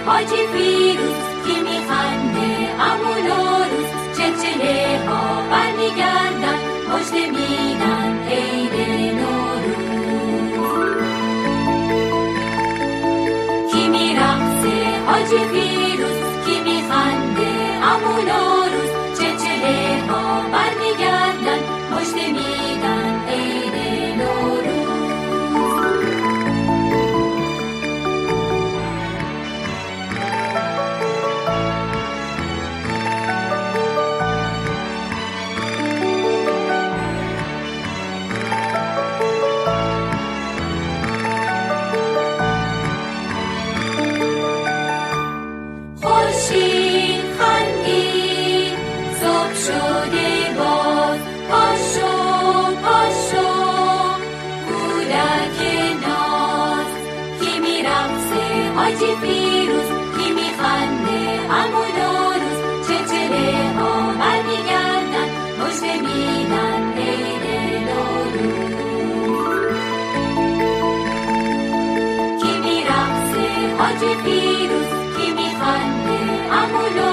حاجی فیروز کی میخنده عمو نوروز، چهچهه ها برمیگردن مژده میدن عید نوروز. کی میرقصه حاجی فیروز کی میخنده عمو نوروز، چهچهه ها برمیگردن مژده میدن عید نوروز. حاجی فیروز کی میخنده عمو نوروز، چهچهه ها برمیگردن مژده میدن عید نوروز. کی میرقصه حاجی فیروز کی میخنده عمو